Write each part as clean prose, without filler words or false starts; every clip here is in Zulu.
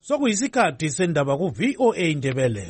Sokuyisikhathi sendaba ku VOA Ndebele.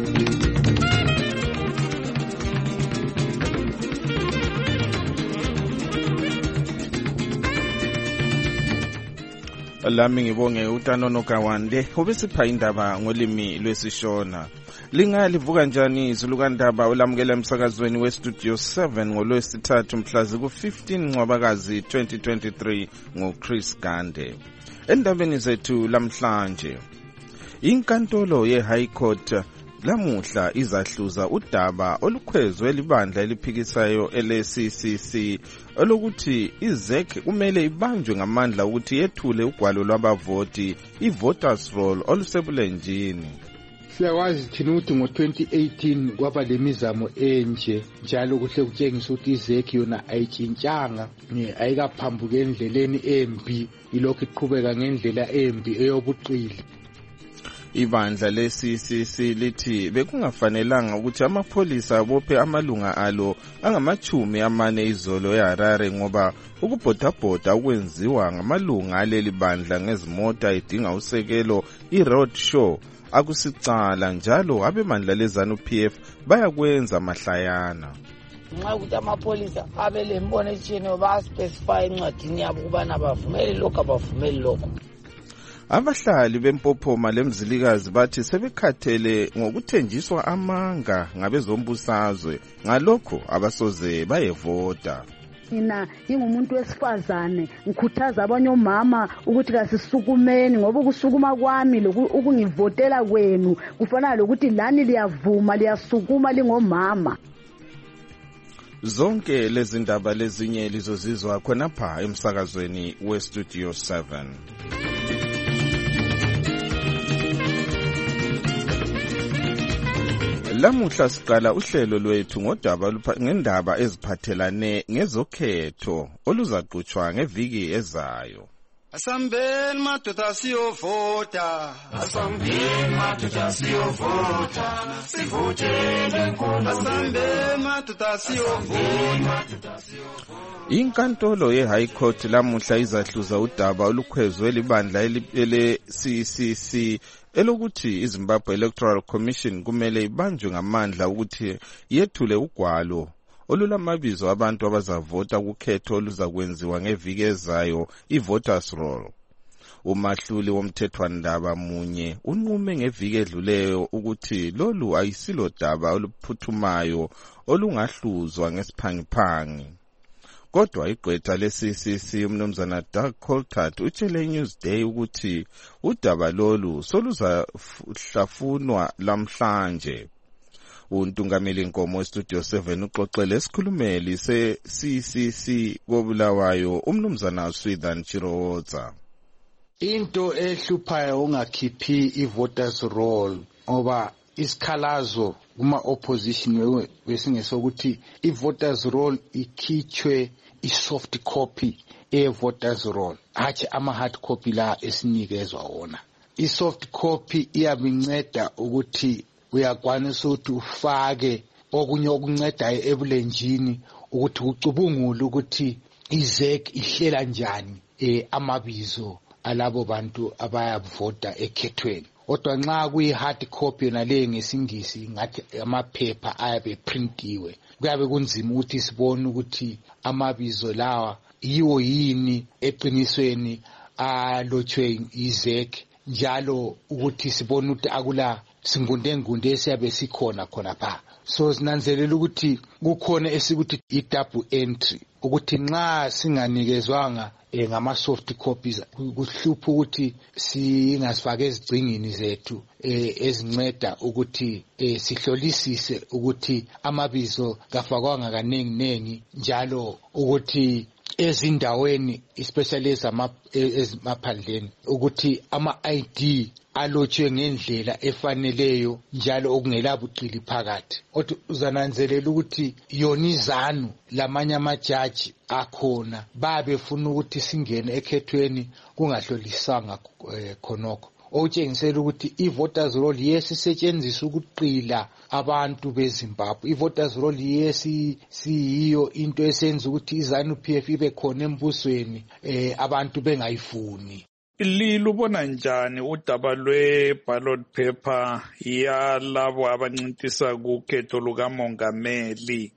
Lami ngibonge uTanono Kawande obesipha indaba ngolimi lwesishona. Lingalivuka njani izulu kandaba olamukela emsakazweni weStudio 7 ngolwesithathu mhla ku-15 Ncwabakazi 2023 ngoChris Gande. Endabeni zethu lamhlanje, inkantolo ye-High Court lamuhla izahluza udaba olukhwezwe libandla eliphikisayo LCCC olokuthi iZEC kumele ibanjwe ngamandla ukuthi yethule ugwalo lwabavoti i-voters roll olusebulenjini. Siyawazi thina ukuthi ngo-2018 kwaba lemizamo enje njalo kuhle kutshengisa ukuthi iZEC yona ayitshintshanga, ayikaphambuki endleleni embi, ilokhu iqhubeka ngendlela embi eyobuqili. Ibandla le-CCC lithi bekungafanelanga ukuthi amapholisa abophe amalunga alo angama-40 izolo eHarare ngoba ukubhodabhoda okwenziwa ngamalunga aleli bandla ngezimota idinga usekelo i-road show akusicala njalo abemandla leZANU-PF bayakwenza mahlayana. Nxa ukuthi amapholisa abe lembono etshiyeneyo bayaspecify encwadini yabo ukubana bavumele lokhu abavumeli lokhu. Abahlali bempophoma lemzilikazi bathi sebekhathele ngokuthenjiswa amanga ngabezombusazwe ngalokho abasoze bayevota. Mina ngingumuntu wesifazane ngikhuthaza abanye omama ukuthi kasisukumeni ngoba ukusukuma kwami ukungivotela kwenu kufanele lokuthi lani liyavuma liyasukuma lingomama. Zonke lezi ndaba lezinye lizozizwa khonapha emsakazweni weStudio 7. Lamuhla siqala uhlelo lwethu ngendaba eziphathelane ngezokhetho oluzaqhutshwa ngeviki ezayo. Asambeni madoda siyovota, asambeni madoda siyovota, sivotele nkulu. Asambeni madoda siyovota. Inkantolo ye-High Court lamuhla izahluza udaba olukhwezwe libandla ele-CCC elokuthi iZimbabwe Electoral Commission kumele ibanjwe ngamandla ukuthi yethule ugwalo olulamabizo abantu abazavota kukhetho oluzakwenziwa ngeviki ezayo i-voters roll. Umahluli womthethwandaba munye unqume ngeviki edluleyo ukuthi lolu ayisilo daba oluphuthumayo olungahluzwa ngesiphangiphangi. Kodwa igqwetha le-CCC umnumzana Doug Coltart utshele iNewsday ukuthi udaba lolu soluzahlafunwa lamhlanje. Untungameli Nkomo weStudio 7 uxoxele esikhulumeli se-CCC koBulawayo umnumzana Swithan Chirowotsa. Into ehluphayo ungakhiphi i-voters roll ngoba isikhalazo kuma-opposition besingesokuthi i-voters roll ikhitshwe i-soft copy e-voters roll, hatshi ama-hard copy la esinikezwa wona. I-soft copy iyabinceda ukuthi uyakwanisa ukuthi ufake okunye okuncedayo ebulenjini ukuthi kucubungule ukuthi iZEC ihlela njani amabizo alabo bantu abayavota ekhethweni. Kodwa nxa kuyi-hard copy yona leyo ngesingisi ngathi amaphepha ayabe printiwe, kuyabe kunzima ukuthi sibone ukuthi amabizo lawa yiwo yini eqinisweni alotshwe iZEC, njalo ukuthi sibone ukuthi akula singunde esiyabe sikhona pha. So sinanzelela ukuthi kukhona esikuthi i-double entry ukuthi nxa singanikezwanga ngama-soft copies kuhlupha ukuthi singasifake ezigcingini zethu ezinceda ukuthi sihlolisise ukuthi amabizo kafakwanga kanengi njalo ukuthi ezindaweni especially ezimaphandleni ukuthi ama-ID alotshwe ngendlela efaneleyo njalo okungela buqili phakathi. Kodwa uzananzelela ukuthi yona iZANU lamanye amajaji akhona babefuna ukuthi singene ekhethweni kungahlolisanga khonokho, okutshengisela ukuthi i-voters roll yesisetshenziswa ukuqila abantu beZimbabwe. I-voters roll siyiyo into esenza ukuthi iZANU-PF ibe khona embusweni abantu bengayifuni. Lilubona njani udaba lwe-ballot paper yalabo abancintisa kukhetho lukamongameli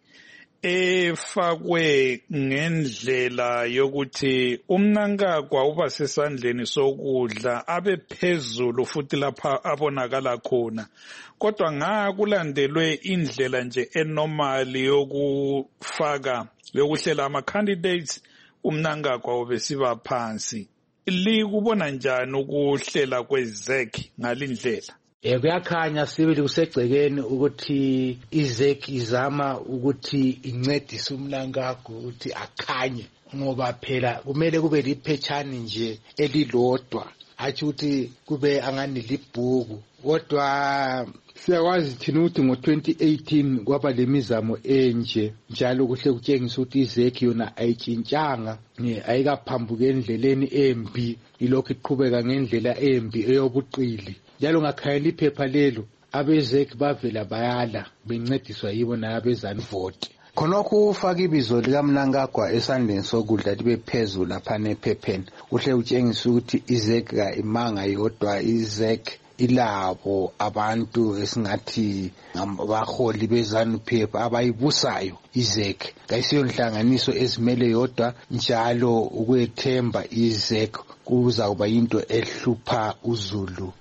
efakwe ngendlela yokuthi uMnangagwa uba sesandleni sokudla abe phezulu futhi lapha abonakala khona, kodwa ngakulandelwe indlela nje enormali yokufaka yokuhlela ama-candidates, uMnangagwa ubesiba phansi. Likubona njani ukuhlela kweZEC ngalindlela? Kuyakhanya sibili kusegcekeni ukuthi iZEC izama ukuthi incedise uMnangagwa ukuthi akhanye, ngoba phela kumele kube liphetshana nje elilodwa, athi ukuthi kube angani libhuku. Kodwa siyakwazi thina ukuthi ngo-2018 kwaba lemizamo enje, njalo kuhle kutshengisa ukuthi iZEC yona ayitshintshanga, ayikaphambuki endleleni embi, ilokhu iqhubeka ngendlela embi eyobuqili. Njalo ngakhayela iphepha lelo abeZEC bavela bayala bencediswa yibo nabezanivoti. Khonokho ufaka ibizo likaMnangagwa esandleni sokudla libe phezulu lapha nephepheni, uhle utshengisa ukuthi iZEC imanga yodwa, iZEC ilabo abantu esingathi ngabaholi beZANU-PF abayibusayo. iZEC kayisiyo inhlanganiso ezimele yodwa, njalo ukwethemba iZEC kuza kuba into ehlupha uZulu.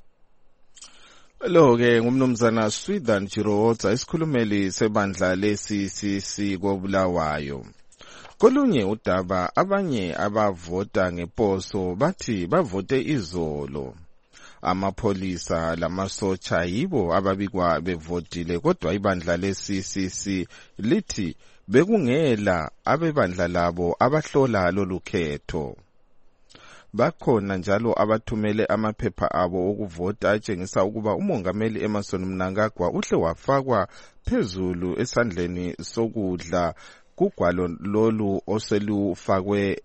Lo-ke ngumnumzana Swithan Jirowotsa, isikhulumeli sebandla le-CCC koBulawayo. Kolunye udaba, abanye abavota ngeposo bathi bavote izolo. Amapholisa lamasotsha yibo ababikwa bevotile, kodwa ibandla le-CCC lithi bekungela abebandla labo abahlola lolu khetho. Bakhona njalo abathumele amaphepha abo okuvota atshengisa ukuba umongameli Emmerson Mnangagwa uhle wafakwa phezulu esandleni sokudla kugwalo lolu oselufakwe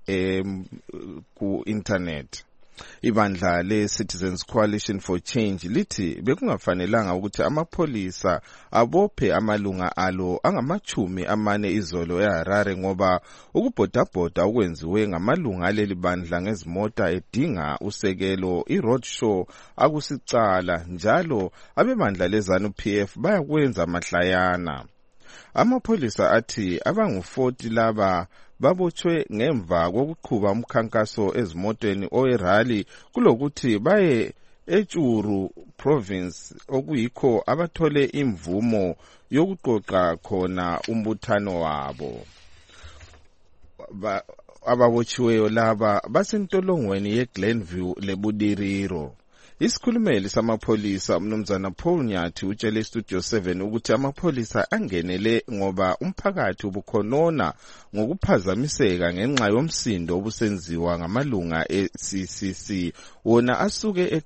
ku-internet. Ibandla le-Citizens Coalition for Change lithi bekungafanelanga ukuthi amapholisa abophe amalunga alo angama-40 izolo eHarare ngoba ukubhodabhoda okwenziwe ngamalunga aleli bandla ngezimota edinga usekelo i-roadshow akusicala, njalo abebandla leZANU-PF bayakwenza mahlayana. Amapholisa athi abangu-40 laba babotshwe ngemva kokuqhuba umkhankaso ezimotweni owerali kulokuthi baye eTshuru province okuyikho abathole imvumo yokuqoqa khona umbuthano wabo. Ababotshiweyo laba basentolongweni yeGlenview leBudiriro. Isikhulumeli samapholisa umnumzana Paul Nyathi utshele iStudio 7 ukuthi amapholisa angenele ngoba umphakathi ubukhonona ngokuphazamiseka ngenxa yomsindo obusenziwa ngamalunga e-CCC wona asuke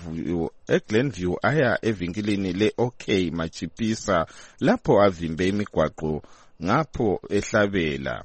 eGlenview aya evinkilini le-OK Machipisa lapho avimbe imigwaqo ngapho ehlabela.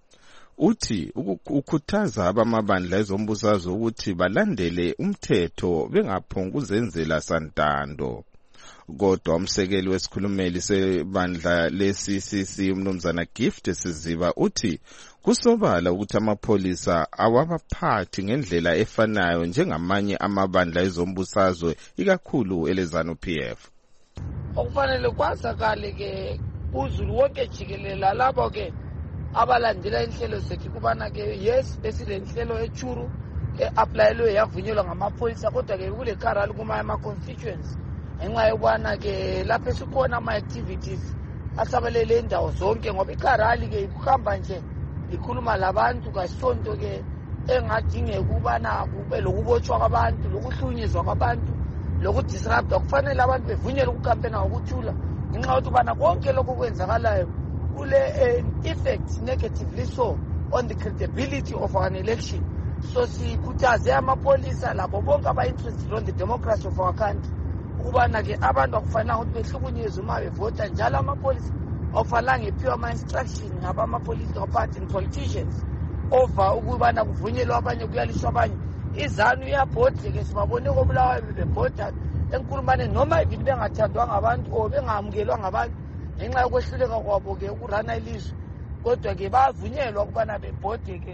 Uthi ukhuthaza abamabandla ezombusazwe ukuthi balandele umthetho bengaphonguzenzela santando. Kodwa umsekeli wesikhulumeli sebandla le-CCC umnumzana Gift Siziba uthi kusobala ukuthi amapholisa awabaphathi ngendlela efanayo njengamanye amabandla ezombusazwe ikakhulu eleZANU-PF. Okufanele kwazakale ke uZulu wonke jikelele lapho ke abalandela inhlelo zethu kubana ke yes besile inhlelo eTshuru eapplyelwe yavunyelwa ngamapholisa, kodwa ke kule Karali kuma ama-constituents ngenxa yokubana ke lapho sikhona ama-activities asabalele indawo zonke, ngoba iKarali ke ikuhamba nje ikhuluma labantu kasonto ke engadingeka ukubana kube lokubotshwa kwabantu, lokuhlunyezwa kwabantu, lokudisrupta. Kufanele abantu bevunyelwe ukukampena ngokuthula ngenxa yokuthi ubana konke lokho kwenzakalayo kule effect negatively so on the credibility of an election. So sikhuthaze amapolisa labo bonke aba-interested on the democracy of our country ukubana ke abantu akufanele ukuthi behlukunyezwe uma bevota, njalo amapolisa akufanele ephiwe ama-instruction ngabama-party politicians over ukubana kuvunyelwe abanye kuyaliswa abanye. iZANU iyabhoda ke sibabone koBulawayo bebhoda enkulumane noma even bengathandwa ngabantu or bengamukelwa ngabantu ngenxa yokwehluleka kwabo ke ukurana ilizwe, kodwa ke bavunyelwa ukubana bebhode ke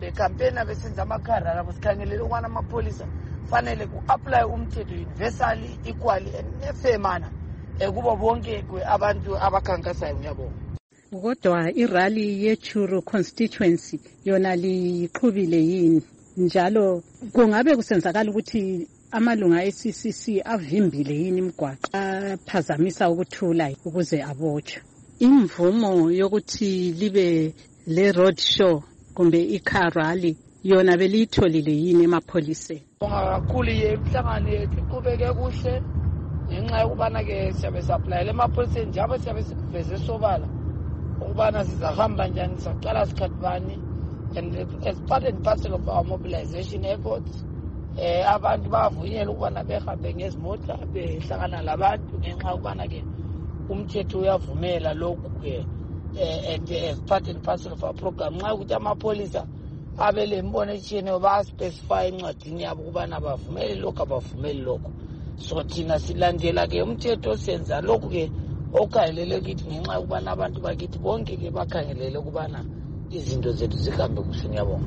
bekampena besenza amakhara labo sikhangelele ukwana amapolisa fanele ku-apply umthetho universally equally and fair manner kubo bonke abantu abakhankasayo. Ngiyabonga. Kodwa irally yeChuru constituency yona liqhubile yini njalo kungabe kusenzakala ukuthi amalunga eCCC avimbile yini imigwaqo aphazamisa ukuthula ukuze abotshwe? Imvumo yokuthi libe le road show kumbe icar rally yona beliyitholile yini emapholiseni? Kakhulu yemhlangano yethu iqhubeke kuhle ngenxa yokubana-ke siyabe saplayele emapholiseni njalo siyabe siveze sobala ukubana sizahamba njani, saqala sikhathi bani, and as part and parcel of our mobilization efforts abantu bavunyelwa ukubana behambe ngezimota behlangana labantu ngenxa yokubana-ke umthetho uyavumela lokhu-ke and as part and parcel of our program. Nxa ukuthi amapholisa abe le mbono etshiyeneyo bayaspecify encwadini yabo ukubana bavumele lokhu abavumeli lokhu. So thina silandela-ke umthetho, senza lokhu-ke okhangelele kithi ngenxa yokubana abantu bakithi bonke-ke bakhangelele ukubana izinto zethu zihambe kuhle. Ngiyabonga.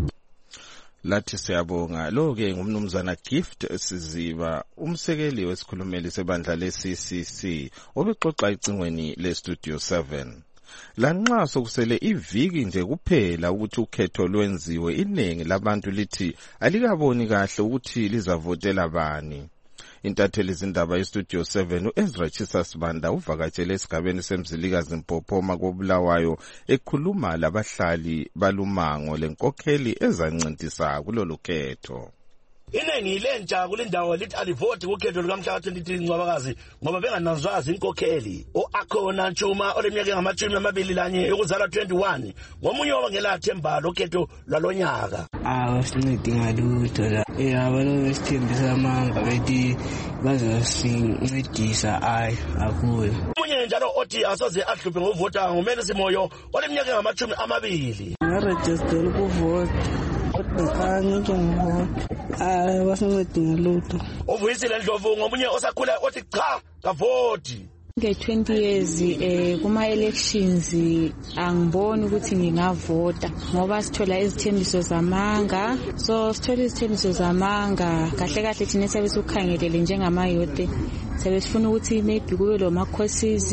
Lathi siyabonga. Lo-ke ngumnumzana Gift Siziba, umsekeli wesikhulumeli sebandla le-CCC obexoxa icingweni le-Studio 7. Lanxa sokusele iviki nje kuphela ukuthi ukhetho lwenziwe, iningi labantu lithi alikaboni kahle ukuthi lizavotela bani. Intatheli izindaba yeStudio 7 uEzra Chisasibanda uvakatshele esigabeni seMzilikazi Mpophoma koBulawayo ekhuluma labahlali balumango lenkokheli ezancintisana kulolu khetho. Iningi lentsha kulendawo lithi alivoti kukhetho lukamhla ka-23 Ncwabakazi ngoba bengananzwazi inkokheli. U-Akhona Ntshuma oleminyaka engama-21 yokuzalwa 21 ngomunye wabangelathemba lokhetho lwalonyaka. Awasincedi ngalutho la abantu besithembisa amanga bethi bazosincedisa akuyo. Omunye njalo othi asoze ahluphe ngovota ngumele Simoyo oleminyaka engama-20. Ngarejistela ukuvota kodwa basancedi ngalutho. Uvuyisile Ndlovu ngomunye osakhula othi cha kavoti. Nge-20 years kuma-elections angiboni ukuthi ngingavota ngoba sithola izithembiso zamanga. So sithola izithembiso zamanga kahle kahle thina siyabe sikukhangelele njengamayote, siyabe sifuna ukuthi maybe kube lo ma-courses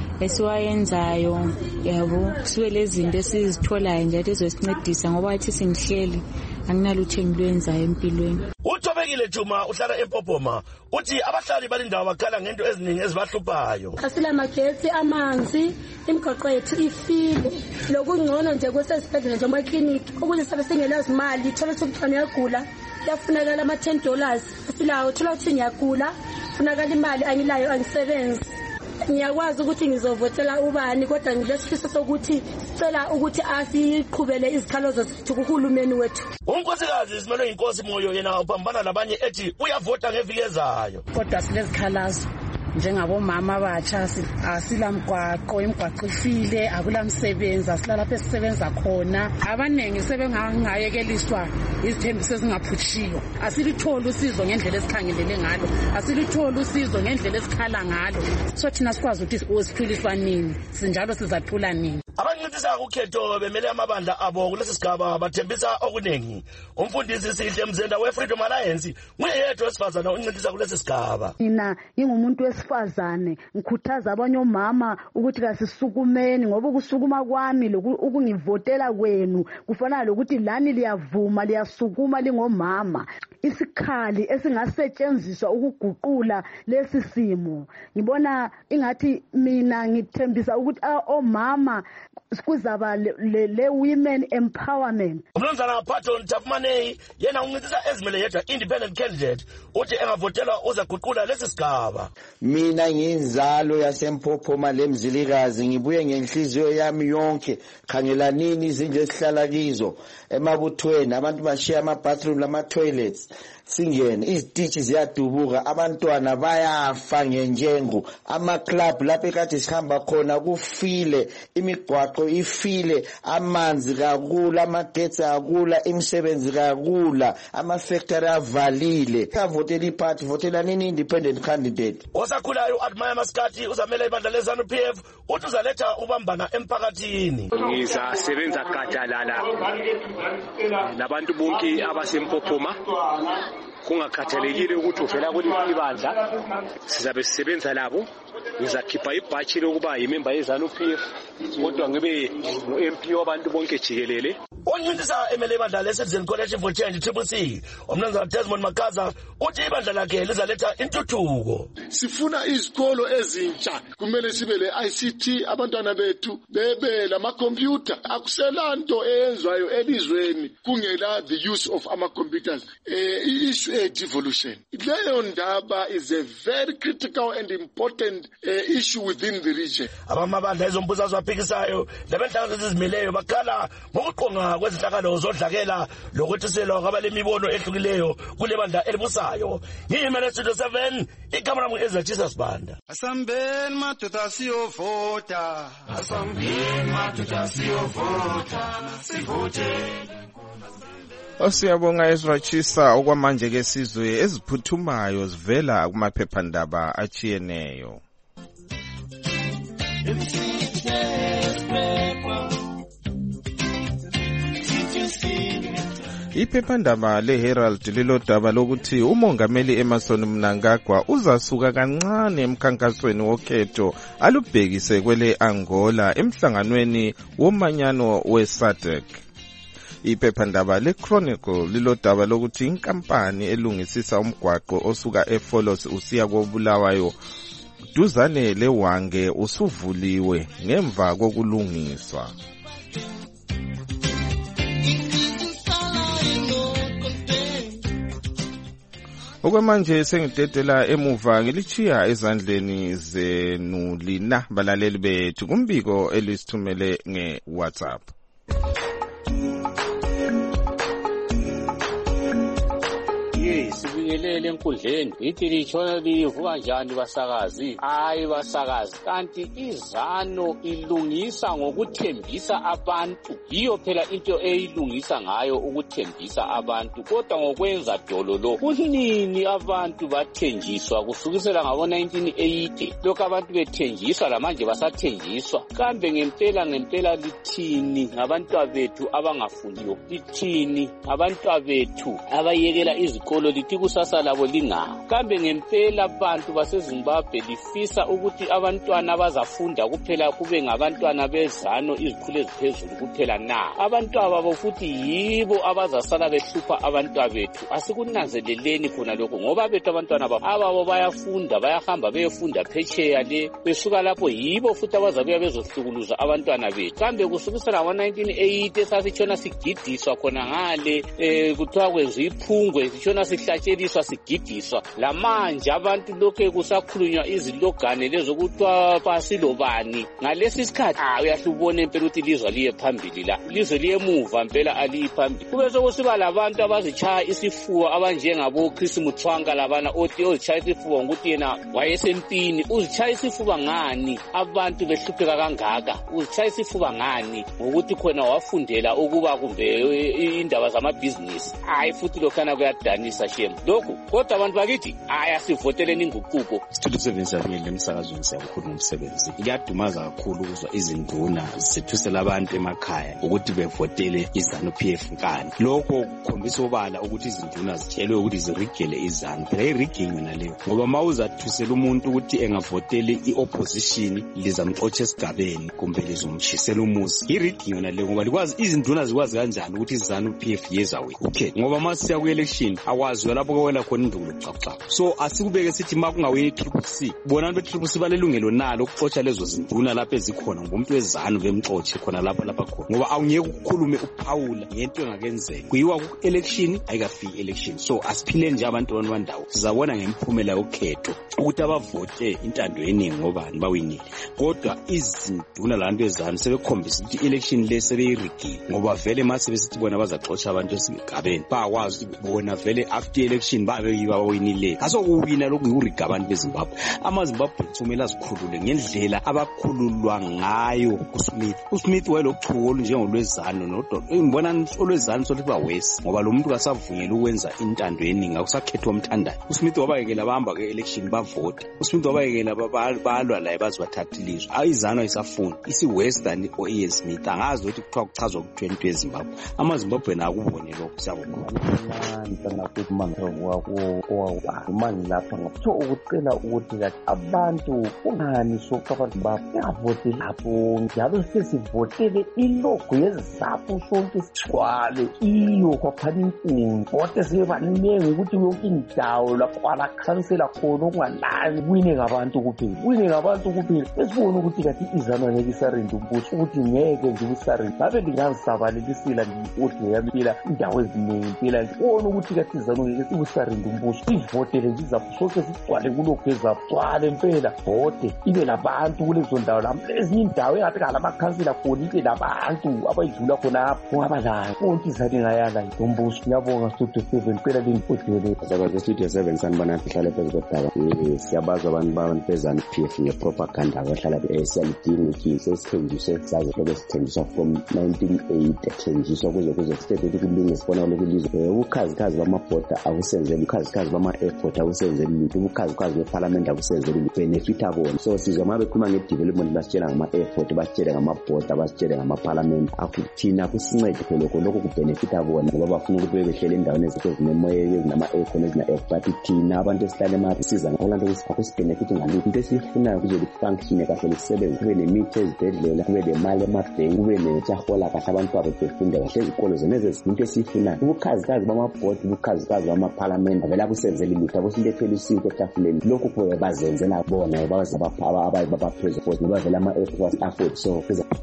esiwayenzayo yabo, sibe lezi zinto esizitholayo njalo ezosincedisa ngoba athi singihleli anginalutho engilwenzayo empilweni. uThobekile Juma uhlala eMpophoma uthi abahlali balindawo bakhala ngento eziningi ezibahluphayo. Asilamagetsi, amanzi, imigwaqo yethu ifile, lokungcono nje kusesibhedlela njengoba ekliniki ukuthi sabe singelazi imali, thola ukuthi ngiyagula yafunakala ama$10 asilawo, thola ukuthi ngiyagula funakala imali angilayo angisebenzi. Ngiyakwazi ukuthi ngizovotela ubani kodwa ngilesifiso sokuthi sicela ukuthi asiqhubele izikhalazo zethu kuhulumeni wethu. Unkosikazi Simelwe Inkosi Moyo yena uphambana labanye ethi uyavota ngeviki ezayo. Kodwa silezikhalazo njengabomama abatsha, asilamgwaqo, imigwaqo ifile, akulamsebenzi, asilalapho esisebenza khona. Abaningi sebengayekeliswa izithembiso ezingaphuthiyo. Asilitholi usizo ngendlela esikhangelele ngalo, asilitholi usizo ngendlela esikhala ngalo. So thina sikwazi ukuthi siphiliswa nini, sinjalo sizathula nini. Abancintisa ukhetho bemele amabandla abo kulesi sigaba bathembisa okuningi. Umfundisi Sihle Mzenda weFreedom Alliance nguyedwa wesifazana oncintisa kulesi sigaba. Mina ngingumuntu wesifazane ngikhuthaza abanye omama ukuthi kasisukumeni ngoba ukusukuma kwami ukungivotela kwenu kufana lokuthi lani liyavuma liyasukuma lingomama. Isikhali esingasetshenziswa ukuguqula lesi simo ngibona ingathi mina ngithembisa ukuthi omama kuzaba le women empowerment. Umnumzana Patton Tafmanei yena uncintisa ezimele yedwa independent candidate uthi engavotelwa uzaguqula lesi sigaba. Mina ngiyinzalo yaseMpophoma leMzilikazi ngibuye ngenhliziyo yami yonke khangelanini izindlu esihlala kizo emabuthweni abantu bashiya ama bathroom lama toilets singene izitishi ziyadubuka abantwana bayafa ngenjengo ama-club lapho ekade sihamba khona kufile imigwaqo ifile amanzi kakula amagetsi akula imisebenzi kakula ama-factory avalile avotela iphathi votela nini independent candidate osakhulayo u-Admire Maskati uzamela ibandla le-ZANU-PF uthi uzaletha ubambana emphakathini. Ngizasebenza gadalala nabantu bonke abasempophoma kungakhathalekile ukuthi uvela kuliphi ibandla sizabe sisebenza labo. Ngizakhipha ibhatshi lokuba yimemba ye-ZANU-PF kodwa ngibe ngu-MP wabantu bonke jikelele. Onyindisa emele ibandla le-Citizen Coalition for Change CCC umnumzana Desmond Makaza uthi ibandla lakhe lizaletha intuthuko. Sifuna izikolo ezintsha, kumele sibe le-ICT, abantwana bethu bebe lamakhompyutha. Akuselanto eyenzwayo elizweni kungela the use of ama-computers. I-issue devolution. Leyo ndaba is a very critical and important issue within the region. Abamabandla ezombusazwe aphikisayo labenhlangano ezizimeleyo bakhala ngokuqonga kwezinhlangano zodlakela lokuthiselwa kwabalemibono ehlukileyo kule bandla elibusayo. Ngiyimele Studio 7 igama lami Ezra Jesus Banda. Asambeni madoda siyovota. Asambeni madoda siyovota. Sivote. Siyabonga Ezra Chisa. Okwamanje ke sizwe eziphuthumayo zivela kumaphephandaba achiyeneyo. Iphephandaba leHerald lilodaba lokuthi umongameli Emmerson Mnangagwa uzasuka kancane emkhankasweni wokhetho alubhekise kwele Angola emhlanganweni womanyano weSADC. Iphephandaba leChronicle lilodaba lokuthi inkampani elungisisa umgwaqo osuka eFolos usiya koBulawayo duzane leWange usuvuliwe ngemva kokulungiswa. Okwamanje sengidedela emuva ngilichiya ezandleni zenu lina balaleli bethu kumbiko elisithumele ngeWhatsApp. Sibingelele enkundleni ithi litshona livuka njani basakazi? Hayi basakazi, kanti iZANU ilungisa ngokuthembisa abantu. Yiyo phela into eyilungisa ngayo ukuthembisa abantu, kodwa ngokwenza dololo. Kunini abantu bathenjiswa kusukisela ngabo 1980 lokho abantu bethenjiswa lamanje basathenjiswa. Kambe ngempela lithini ngabantwa bethu abangafundiyo? Lithini abantwa bethu abayekela izikolo lithi kusasa labo linga? Kambe ngempela abantu baseZimbabwe lifisa ukuthi abantwana bazafunda kuphela kube ngabantwana beZANU izikhulu eziphezulu kuphela na? Abantwana babo futhi yibo abazasala behlupha abantwana bethu. Asikunanzeleleni khona lokho ngoba bethu abantwana babo ababo bayafunda, bayahamba beyefunda phetsheya le, besuka lapho yibo futhi abazabuya bezohlukuluza abantwana bethu. Kambe kusukisela ngo-1980 sasitshona sigidiswa khona ngale kuthiwa kwenziwa iphungwe, sitshona sihlatsheliswa sigidiswa. Lamanje abantu lokho kusakhulunywa izilogane lezokuthiwa pasilobani. Ngalesi sikhathi uyahlubona impela ukuthi ilizwe liye phambili la, ilizwe liye emuva impela aliyi phambili. Kube sokusiba labantu abazitshaya isifuba abanjengabo Chris Mutswanga labana othi ozitshaya isifuba ngokuthi yena wayesempini. Uzitshaya isifuba ngani abantu behlupheka kangaka? Uzitshaya isifuba ngani ngokuthi khona wafundela ukuba kumbe indaba zamabhizinisi? Hayi futhi lokhana kuyadanisa shem lokho. Kodwa abantu bakithi asivoteleni inguquko. Studio 7 siyabingelela emsakazweni, siyakhuluma umsebenzi. Iyadumaza kakhulu ukuzwa izinduna zithusela abantu emakhaya ukuthi bevotele iZANU-PF nkani. Lokho kukhombisa obala ukuthi izinduna zitshelwe ukuthi zirigele iZANU. Phela iriging yona leyo, ngoba mawuzathusela umuntu ukuthi engavotele i-opposition lizamxotsha esigabeni kumbe lizomtshisela umuzi. Iriging yona leyo ngoba likwazi izinduna zikwazi kanjani ukuthi iZANU-PF yezawe ukhetho, ngoba masiya ku-election akwazi lapho kwawela khona indulo xaxa. So asikubeke sithi makungawini i-CCC bona abantu be-CCC balelungelo nalo ukuxotsha lezo zinduna lapho ezikhona ngomuntu weZANU bemxotshe khona lapho khona, ngoba awungeke ukukhulume uphawula ngento engakenzeka kuyiwa ku-election ayikafiki election. So asiphile nje abantu bandawo, sizabona ngemiphumela yokhetho ukuthi abavote intando yeningi ngobani bawinile. Kodwa izinduna labantu beZANU sebekhombisa ukuthi election le sebeyirigile, ngoba vele mase besithi bona bazaxotsha abantu esigabeni bakwazi bona vele after election babe yiwawinile asokuwina lokhu yuriga abantu beZimbabwe. AmaZimbabwe kumele azikhulule ngendlela abakhululwa ngayo uSmith wayelochuko njengolwezano noDo. Ngibona olwezano soliba west ngoba lo muntu kasavunyela ukwenza intando yeningi akusakhethwa umthandayo. uSmith wabayekela bahamba ke-election bavota. uSmith wabayekela balwa la bazibathatha ilizwe. Ayizano ayisafuna isi-western o-Ian Smith angazi ukuthi kuthiwa kuchazwa ku-20 yeZimbabwe. AmaZimbabwe nakubone lokho siyabona. Manje lapha ngakutho ukucela ukuthi kathi abantu ungani sokuthi bavoti lapho njalo sesivotele ilogo yezizapho sonke sigcwale iyo kwaphana inkundla vote sebaningi ukuthi yonke indawo lapho alakhansela khona okungalani wine ngabantu kuphela esibona ukuthi kathi izana ngeke isarenda umbuso ukuthi ngeke nje usarenda babe lingazisabalalisila nje yamphila indawo eziningi impela ngibona ukuthi kathi izana ngeke usarenda umbuso ivotele nje izapho sonke sigcwale kulokho ezapcwale impela vote ibe labantu kulezo ndawo lapho ezinye indawo engathi lamakhansela khona ibe labantu abayidlula khona kungabalayo konke izane ngayala umbuso. Ngiyabonga Studio 7 impela lingipodele sabaze Studio 7 sanibona sihlale phezulu kodaba siyabazwa abantu beZANU-PF ngepropaganda abahlala eSalidini ikise sithenjiswe saze lobe sithenjiswa from 1980 thenjiswa kuze sithethe kulunga sibona lokulizwe ubukhazikhazi bamabhoda akusenzele ubukhazikhazi bama-airport akusenzele lutho ubukhazikhazi beparliament akusenzele lutho benefit abona. So sizwa uma bekhuluma ngedevelopment basitshela ngama-airport basitshele ngamabhoda basitshele ngama-parliament akuthina kusincede lokho kubenefit abona ngoba bafuna ukuthi bebehlele endaweni ezinemoya ezinama-aircon ezina-air but thina abantu esihlale emathi siza ngokulanda ukuthi akusibenefit ngalutho into esiyifunayo kuze lifunction kahle lisebenze kube nemithi ezibhedlela kube nemali emabhenki kube netyahola kahle abantu babo befunde kahle ezikolo zeneze into esiyifunayo ubukhazikazi bamabhodi ubukhazikazi bamaparliament avela kusenzele lutho akusintethela usinto etafuleni lokhu kuwe bazenzela bona babapresident ngoba vela ama-airport afford. So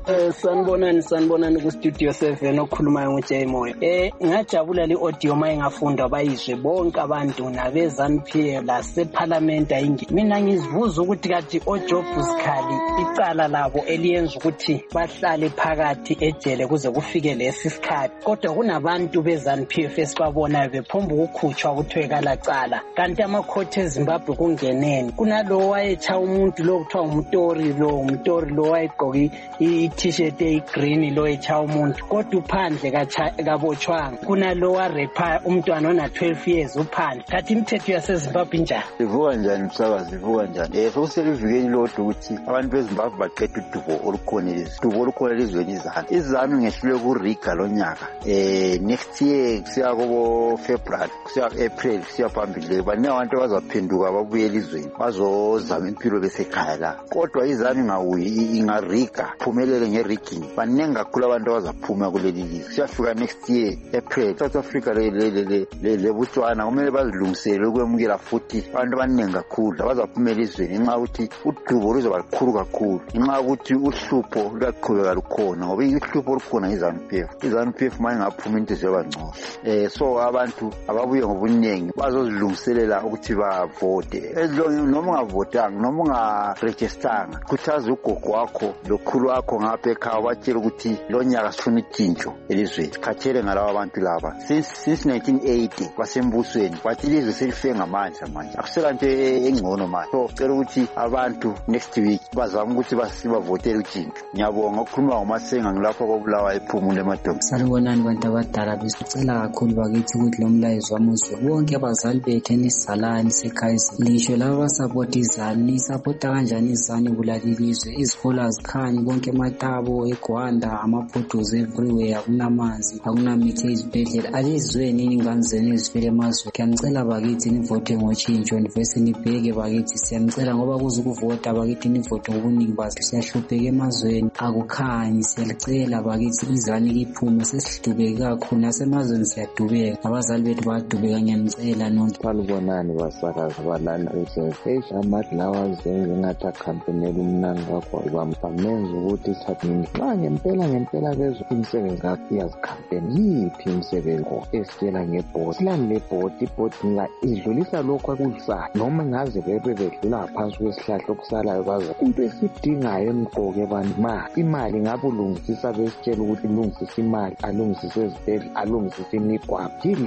sanibonani ku-Studio 7 okhulumayo nguJay Moyo. Ngajabula le audio mayengafundwa bayizwe bonke abantu nabeZANU-PF laseparliament ayingi. Mina ngizibuza ukuthi kathi oJob Skhali icala labo eliyenza ukuthi bahlale phakathi ejele kuze kufike lesi sikhathi kodwa kunabantu beZANU-PF esibabonayo bephomba ukukhutshwa kuthiwe kalacala kanti amakhotho eZimbabwe kungeneni. Kunalo wayetsha umuntu lo kuthiwa umtori lo wayegqoke i-t-shirt eyi-green lo etsha umuntu kodwa uphandle kabotshwanga. Kunalo warepa umntwana ona 12 years uphandle. Kathi imithetho yaseZimbabwe njani? Ivuka njani msakazi ivuka njani? Sokuselivikeni lodwa ukuthi abantu beZimbabwe baqeda udubo olukhona elizweni izanu ngehlule kuriga lo nyaka. Next year kusiya kubo February kusiya April kusiya phambili baningi abantu abazaphenduka babuye elizweni bazozama impilo besekhaya la kodwa izanu ingariga phumelele ngerigging baningi kakhulu abantu abazaphuma kuleli lizwe. Siyafika next year April South Africa le Botswana kumele bazilungisele ukwemukela futhi abantu abaningi kakhulu abazaphumela elizweni ngenxa ukuthi udubo luzoba lukhulu kakhulu ngenxa ukuthi uhlupho luyaqhubeka lukhona ngoba uhlupho olukhona iZANU-PF manje ngaphuma into zoba ngcono. So abantu ababuye ngobuningi bazozilungiselela ukuthi bavote noma ungavotanga noma ungarejistanga khuthaza ugogo wakho lokhulu wakho ngapha ekhaya batshela ukuthi lo nyaka sifuna itshintsho elizweni sikhathele ngalabo abantu laba since 1980 basembusweni bathi ilizwe selifike ngamandla manje akusela nto engcono manje. So cela ukuthi abantu next week bazama ukuthi basibavotele utshintsho. Ngiyabonga ukukhuluma ngoMasenga ngilapha koBulawayo ephumule emadongo. Sanibonani bantu abadala besicela kakhulu bakithi ukuthi lo mlayezo wamuzwe bonke abazali bethu enisizalani seKaizer lisho laba basapota izani nisapota kanjani izani bulalilizwe izikolo azikhanyi bonke ematabo eGwanda amaphotos everywhere akunamanzi akunamithi ezibhedlela alizweni ingane zenu ezifile emazweni. Ngiyacela bakithi nivote ngotshintsho nivese nibheke bakithi siyanicela ngoba kuze ukuvota bakithi nivote ngobuningi bazi siyahlupheka emazweni akukhanyi siyalicela bakithi izani liphume sesidubeke kakhulu nasemazweni siyadubeka abazali bethu bayadubeka ngiyanicela nonke. Sanibonani basakazi balana eSFH amathi lawa zenze ngathi akhampenela umnani wakho bamenza ukuthi thathini xa ngempela kezo imisebenzi kakho iyazikhampeni yiphi imisebenzi esitshela ngebhodi silani lebhodi ibhodi nga idlulisa lokho akulisayo noma ngaze bebe bedlula phansi kwesihlahla okusalayo baza into esidingayo emqoke abantu imali ngabe ulungisisa besitshela ukuthi ulungisisa imali alungisisa ezibhedlela alungisisa imigwaqo yilezo nto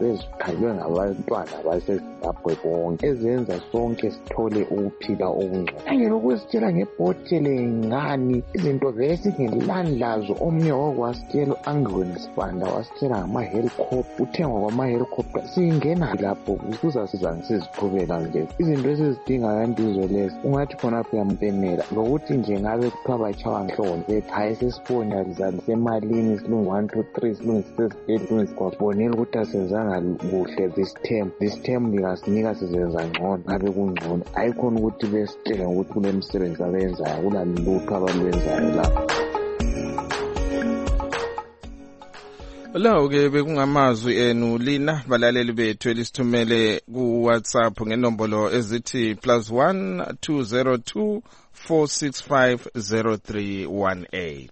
ezikhangelwe ngabantwana baseZimbabwe bonke ezenza sonke sithole ukuphila okungcono. Angelo kusitshela ngebhotele ngani izinto vele singelani lazo. Omunye wakwasitshela Angwin Sibanda wasitshela ngama-helicopter, uthengwa kwama-helicopter. Singena lapho kuzasiza siziqhubela nje izinto esizidinga kanti izwe lezi ungathi khonapho yampenela lokuthi nje ngabe kuthiwa batshawa nhloni hayi sesibonalizani semalini silungu 1 2 3 silungisise kwabonela ukuthi asenzanga kuhle this term likasinika sizenza ngcono ngabe kungcono ayikhona ukuthi besitshele ukuthi kunemsebenzi abenzayo kulalutho abalwenzayo lapho. Lawo ke bekungamazwi enu lina balaleli bethu elisithumele ku WhatsApp ngenombolo ezithi +1 202 465 0318.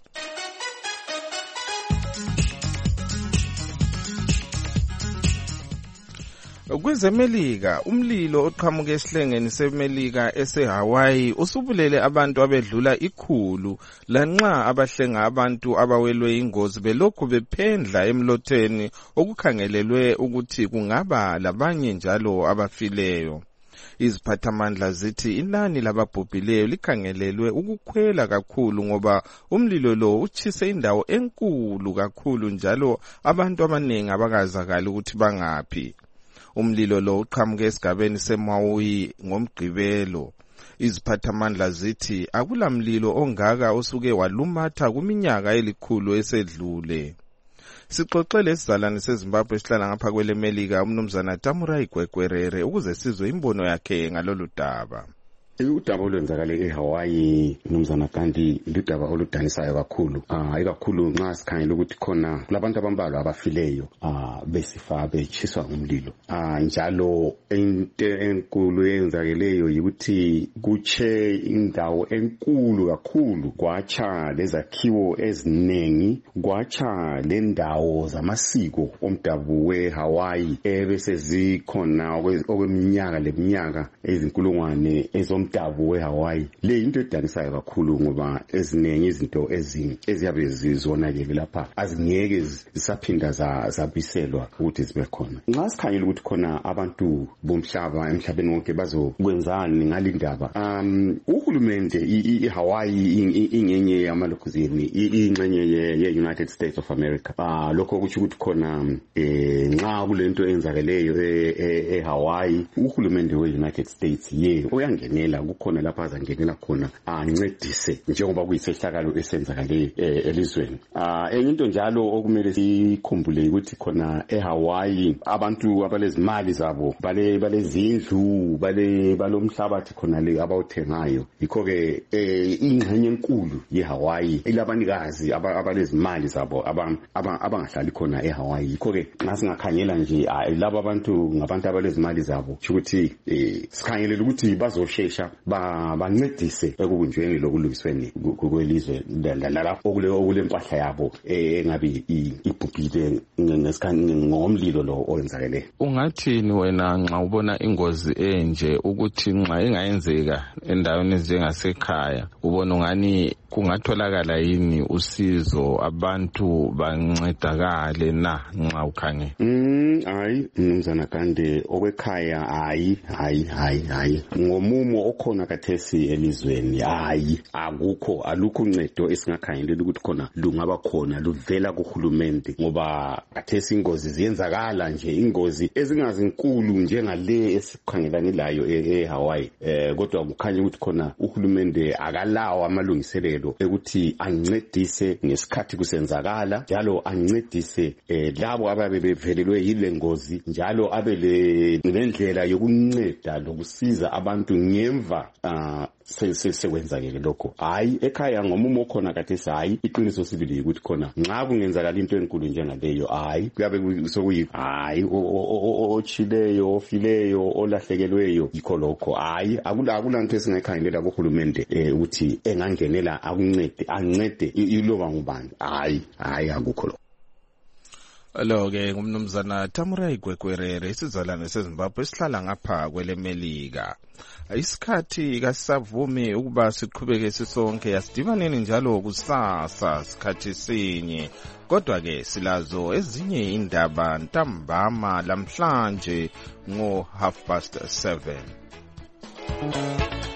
KwezeMelika umlilo oqhamuke esihlengeni seMelika eseHawaii usubulele abantu abedlula 100 lanxa abahlenga abantu abawelwe ingozi belokhu bephendla emlotheni okukhangelelwe ukuthi kungaba labanye njalo abafileyo. Iziphathamandla zithi inani lababhubhileyo likhangelelwe ukukhwela kakhulu ngoba umlilo lo utshise indawo enkulu kakhulu njalo abantu abaningi abakazakala ukuthi bangaphi. Umlilo lo uqhamuke esigabeni seMaui ngomgqibelo. Iziphathamandla zithi akulamlilo ongaka osuke walumatha kuminyaka elikhulu esedlule. Sixoxele isizalwane seZimbabwe esihlala ngapha kweleMelika umnumzana Tamurai Gwegwerere ukuze sizwe imbono yakhe ngalolu daba. Udaba olwenzakale eHawaii mnumzana kanti ludaba oludanisayo kakhulu. Ikakhulu nxa sikhangela ukuthi khona kulabantu abambalwa abafileyo besifa bechiswa umlilo. Njalo into enkulu eyenzakeleyo yikuthi kutshe indawo enkulu kakhulu kwatsha lezakhiwo eziningi kwatsha lendawo zamasiko omdabu weHawaii ebese zikhona okweminyaka leminyaka ezinkulungwane umdabu weHawaii. Le into edanisayo kakhulu ngoba eziningi izinto eziyabe zizonakele lapha azingeke zisaphinda zabiselwa ukuthi zibe khona. Nxa sikhangela ukuthi khona abantu bomhlaba emhlabeni wonke bazokwenzani ngalindaba, uhulumende iHawaii ingenye yamalokuzini ingxenye ye-United States of America. Lokho kuthi ukuthi khona nxa kulento eyenzakeleyo eHawaii uhulumende we-United States uyangenela kukhona lapha azangenela khona ancedise njengoba kuyisehlakalo esenzakale elizweni. Enye into njalo okumele sikhumbule ukuthi khona eHawaii abantu abalezimali zabo balezindlu balomhlabathi khona le abawuthengayo. Yikho ke ingxenye enkulu yeHawaii ilabanikazi abalezimali zabo abangahlali khona eHawaii. Yikho ke nxa singakhangela nje laba abantu ngabantu abalezimali zabo ukuthi sikhangelela ukuthi bazoshesha bancedise ekubunjweni lokulungisweni kwelizwe lalapho okulempahla yabo engabe ibhubhile ngomlilo lo owenzakele. Ungathini wena nxa ubona ingozi enje ukuthi nxa ingayenzeka endaweni ezinjengasekhaya ubona ungani kungatholakala yini usizo abantu bancedakale na nxa ukhangela? Hayi mnumzana Kande okwekhaya hayi ngomumo okhona kathesi elizweni hayi alukho uncedo esingakhangelela ukuthi khona lungaba khona luvela kuhulumende ngoba kathesi ingozi ziyenzakala nje ingozi ezingazinkulu njengale esikhangelane layo eHawaii kodwa kukhanya ukuthi khona uhulumende akalawo amalungiselelo ukuthi ancedise ngesikhathi kusenzakala njalo ancedise labo ababe bevelelwe yile ngozi njalo abe lendlela yokunceda lokusiza abantu ngemva sekwenzakele lokho. Hayi ekhaya ngomumo okhona kathesi hayi iqiniso sibili ukuthi khona nxa kungenzakala into enkulu njengaleyo hayi kuyabe sokuyi hayi ochileyo ofileyo olahlekelweyo yikho lokho. Hayi akulanto esingayikhangelela kuhulumende ukuthi engangenela ancede iloba ngubani. Hayi akukho lokho. Lo-ke ngumnumzana Tamurai Gwekwerere, isizalwane seZimbabwe esihlala ngapha kwelemelika. Isikhathi kasavumi ukuba siqhubeke sisonke, asidibaneni njalo kusasa sikhathi sinye. Kodwa-ke silazo ezinye indaba ntambama lamhlanje ngo 7:30.